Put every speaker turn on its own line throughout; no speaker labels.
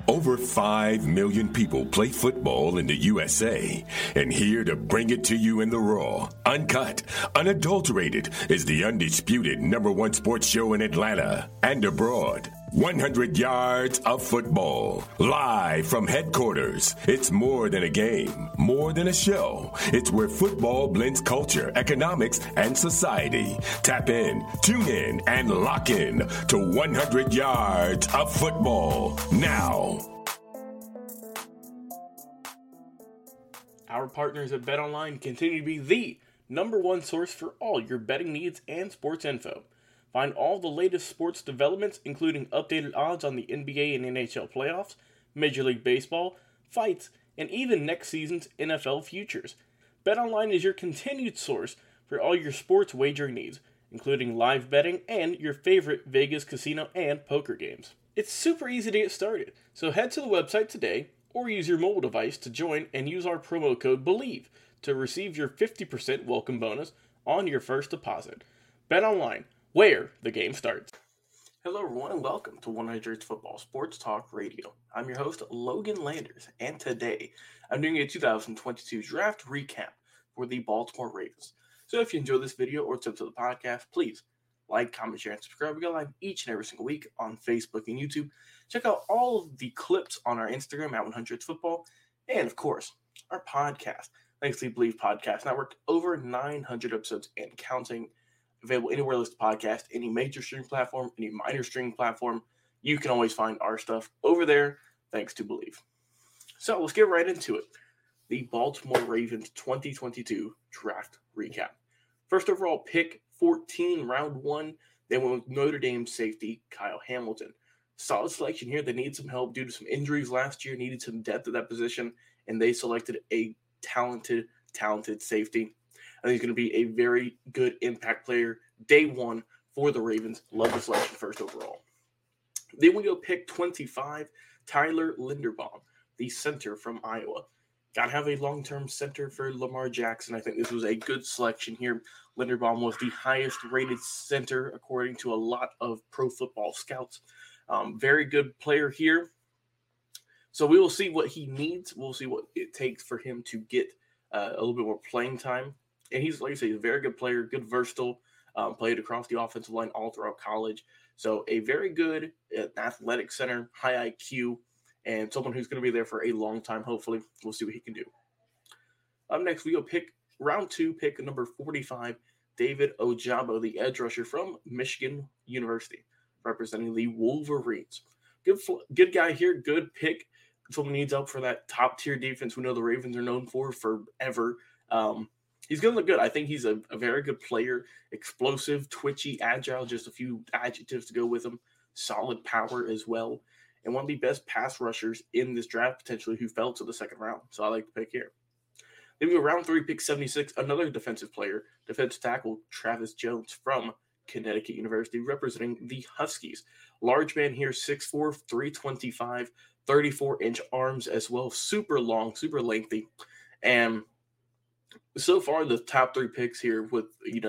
Over 5 million people play football in the USA, and here to bring it to you in the raw, uncut, unadulterated is the undisputed #1 sports show in Atlanta and abroad. 100 yards of football, live from headquarters. It's more than a game, more than a show. It's where football blends culture, economics, and society. Tap in, tune in, and lock in to 100 yards of football now.
Our partners at BetOnline continue to be the #1 source for all your betting needs and sports info. Find all the latest sports developments, including updated odds on the NBA and NHL playoffs, Major League Baseball, fights, and even next season's NFL futures. BetOnline is your continued source for all your sports wagering needs, including live betting and your favorite Vegas casino and poker games. It's super easy to get started, so head to the website today or use your mobile device to join and use our promo code BELIEVE to receive your 50% welcome bonus on your first deposit. BetOnline, where the game starts. Hello everyone and welcome to 100 Football Sports Talk Radio. I'm your host Logan Landers, and today I'm doing a 2022 draft recap for the Baltimore Ravens. So if you enjoy this video or tips of the podcast, please like, comment, share, and subscribe. We go live each and every single week on Facebook and YouTube. Check out all of the clips on our Instagram at 100 Football, and of course our podcast, thanks to the Believe Podcast Network, over 900 episodes and counting. Available anywhere listed podcast, any major streaming platform, any minor streaming platform. You can always find our stuff over there, thanks to Believe. So let's get right into it. The Baltimore Ravens 2022 draft recap. First overall pick, 14, round 1. They went with Notre Dame safety Kyle Hamilton. Solid selection here. They needed some help due to some injuries last year, needed some depth at that position, and they selected a talented safety. I think he's going to be a very good impact player day one for the Ravens. Love the selection first overall. Then we go pick 25, Tyler Linderbaum, the center from Iowa. Got to have a long-term center for Lamar Jackson. I think this was a good selection here. Linderbaum was the highest rated center according to a lot of pro football scouts. Very good player here. So we will see what he needs. We'll see what it takes for him to get a little bit more playing time. And he's, like I say, a very good player, good versatile, played across the offensive line all throughout college. So a very good athletic center, high IQ, and someone who's going to be there for a long time, hopefully. We'll see what he can do. Up next, we go pick round 2, pick number 45, David Ojabo, the edge rusher from Michigan University, representing the Wolverines. Good guy here, good pick. Someone needs help for that top-tier defense we know the Ravens are known for forever. He's going to look good. I think he's a very good player, explosive, twitchy, agile, just a few adjectives to go with him, solid power as well, and one of the best pass rushers in this draft, potentially, who fell to the second round. So I like the pick here. Then we go round 3, pick 76, another defensive player, defensive tackle Travis Jones from Connecticut University, representing the Huskies. Large man here, 6'4", 325, 34-inch arms as well, super long, super lengthy, and so far, the top 3 picks here with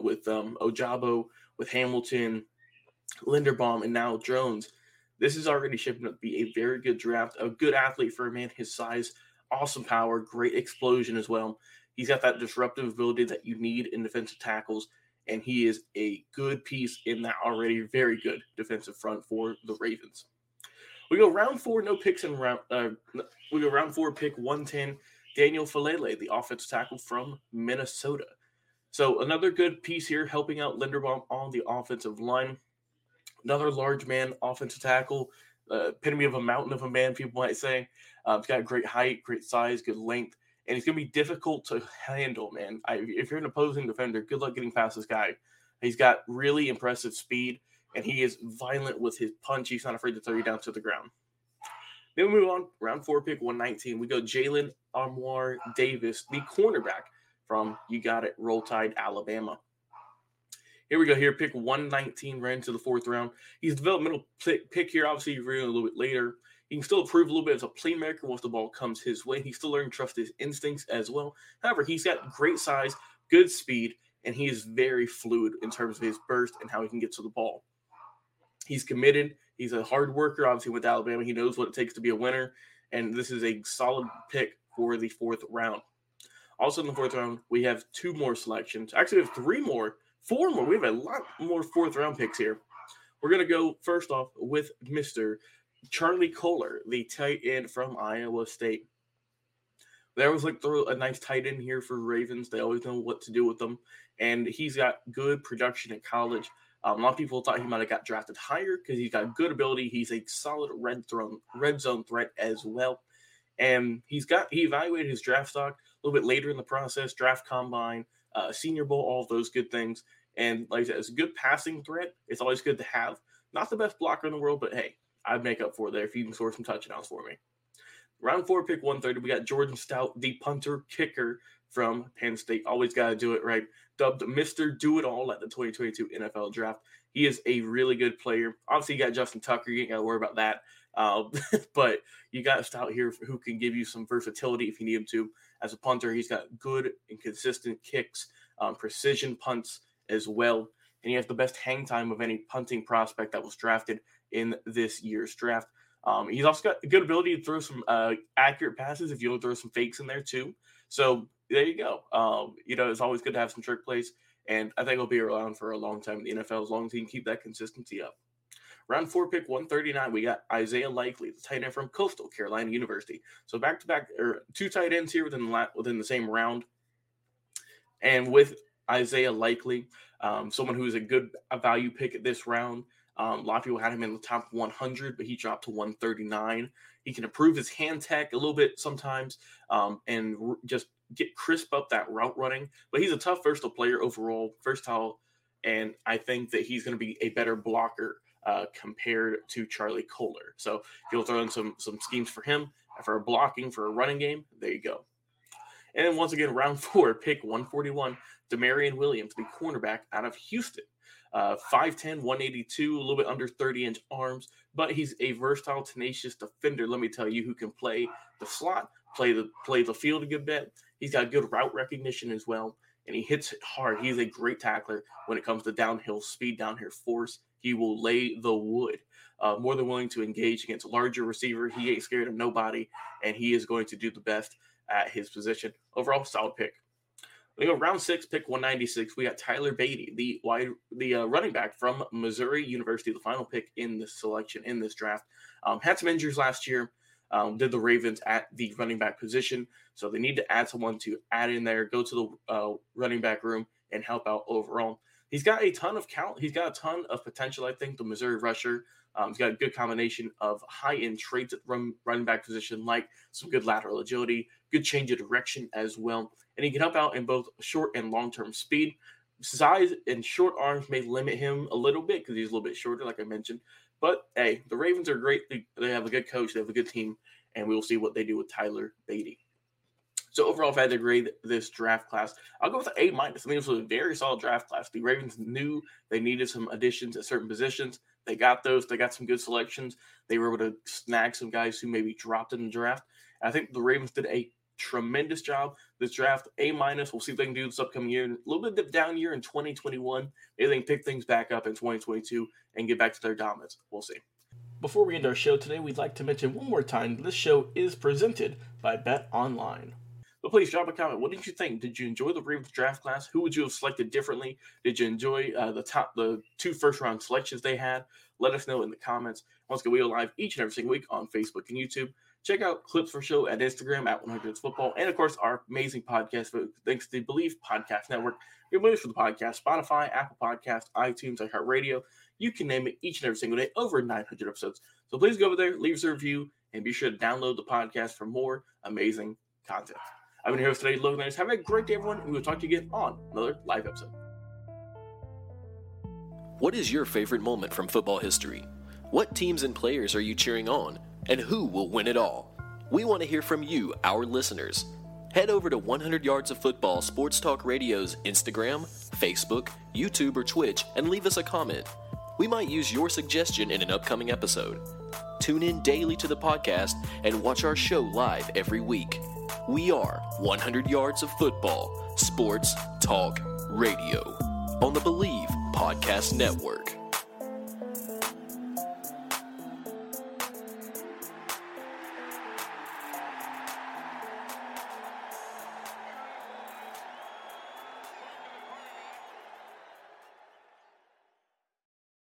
Ojabo, with Hamilton, Linderbaum, and now Jones, this is already shaping up to be a very good draft. A good athlete for a man his size, awesome power, great explosion as well. He's got that disruptive ability that you need in defensive tackles, and he is a good piece in that already very good defensive front for the Ravens. We go round 4, no picks in round. We go round 4, pick 110. Daniel Falele, the offensive tackle from Minnesota. So another good piece here, helping out Linderbaum on the offensive line. Another large man offensive tackle, epitome of a mountain of a man, people might say. He's got great height, great size, good length, and he's going to be difficult to handle, man. If you're an opposing defender, good luck getting past this guy. He's got really impressive speed, and he is violent with his punch. He's not afraid to throw you down to the ground. Then we move on, round 4, pick 119. We go Jalen Armour Davis, the cornerback from, you got it, Roll Tide, Alabama. Here we go here, pick 119, right into the 4th round. He's a developmental pick here. Obviously, you're reading a little bit later. He can still improve a little bit as a playmaker once the ball comes his way. He's still learning to trust his instincts as well. However, he's got great size, good speed, and he is very fluid in terms of his burst and how he can get to the ball. He's committed. He's a hard worker. Obviously, with Alabama, he knows what it takes to be a winner. And this is a solid pick for the 4th round. Also in the 4th round, we have 2 more selections. Actually, we have 4 more. We have a lot more 4th round picks here. We're going to go first off with Mr. Charlie Kolar, the tight end from Iowa State. They always like to throw a nice tight end here for Ravens. They always know what to do with them. And he's got good production in college. A lot of people thought he might have got drafted higher because he's got good ability. He's a solid red zone threat as well. And he evaluated his draft stock a little bit later in the process, draft combine, Senior Bowl, all of those good things. And like I said, it's a good passing threat. It's always good to have. Not the best blocker in the world, but hey, I'd make up for it there if you can score some touchdowns for me. Round 4, pick 130, we got Jordan Stout, the punter kicker from Penn State. Always got to do it right. Dubbed Mr. Do-It-All at the 2022 NFL Draft. He is a really good player. Obviously, you got Justin Tucker. You ain't got to worry about that. But you got Stout here who can give you some versatility if you need him to. As a punter, he's got good and consistent kicks, precision punts as well. And he has the best hang time of any punting prospect that was drafted in this year's draft. He's also got a good ability to throw some accurate passes if you'll throw some fakes in there too. So there you go. It's always good to have some trick plays. And I think he'll be around for a long time in the NFL as long as he can keep that consistency up. Round 4, pick 139, we got Isaiah Likely, the tight end from Coastal Carolina University. So back-to-back, or 2 tight ends here within the same round. And with Isaiah Likely, someone who is a good value pick at this round. A lot of people had him in the top 100, but he dropped to 139. He can improve his hand tech a little bit sometimes and just crisp up that route running. But he's a tough versatile player overall, versatile, and I think that he's going to be a better blocker compared to Charlie Kolar. So if you'll throw in some schemes for him, for blocking, for a running game, there you go. And then once again, round 4, pick 141, Damarian Williams, the cornerback out of Houston. 5'10", 182, a little bit under 30-inch arms, but he's a versatile, tenacious defender, let me tell you, who can play the slot, play the field a good bit. He's got good route recognition as well, and he hits it hard. He's a great tackler when it comes to downhill speed, downhill force. He will lay the wood. More than willing to engage against a larger receiver. He ain't scared of nobody, and he is going to do the best at his position. Overall, solid pick. We go round 6, pick 196. We got Tyler Beatty, the running back from Missouri University, the final pick in this selection, in this draft. Had some injuries last year. Did the Ravens at the running back position. So they need to add someone to add in there, go to the running back room and help out overall. He's got a ton of talent. He's got a ton of potential, I think, the Missouri rusher. He's got a good combination of high-end traits at the running back position, like some good lateral agility, good change of direction as well. And he can help out in both short and long-term speed. Size and short arms may limit him a little bit because he's a little bit shorter, like I mentioned. But, hey, the Ravens are great. They have a good coach. They have a good team. And we will see what they do with Tyler Beatty. So, overall, if I had to grade this draft class, I'll go with an A-. I think this was a very solid draft class. The Ravens knew they needed some additions at certain positions. They got those. They got some good selections. They were able to snag some guys who maybe dropped in the draft. And I think the Ravens did a tremendous job this draft. A-. We'll see if they can do this upcoming year. A little bit of a down year in 2021. Maybe they can pick things back up in 2022 and get back to their dominance. We'll see. Before we end our show today, we'd like to mention one more time this show is presented by Bet Online. But please drop a comment. What did you think? Did you enjoy the Ravens draft class? Who would you have selected differently? Did you enjoy the 2 first-round selections they had? Let us know in the comments. Once again, we go live each and every single week on Facebook and YouTube. Check out Clips for Show at Instagram at 100football. And, of course, our amazing podcast, thanks to the Believe Podcast Network. Your links for the podcast, Spotify, Apple Podcasts, iTunes, iHeartRadio. You can name it each and every single day, over 900 episodes. So please go over there, leave us a review, and be sure to download the podcast for more amazing content. I've been your host today, Logan Landers. Have a great day, everyone, and we'll talk to you again on another live episode.
What is your favorite moment from football history? What teams and players are you cheering on? And who will win it all? We want to hear from you, our listeners. Head over to 100 Yards of Football Sports Talk Radio's Instagram, Facebook, YouTube, or Twitch and leave us a comment. We might use your suggestion in an upcoming episode. Tune in daily to the podcast and watch our show live every week. We are 100 Yards of Football Sports Talk Radio on the Believe Podcast Network.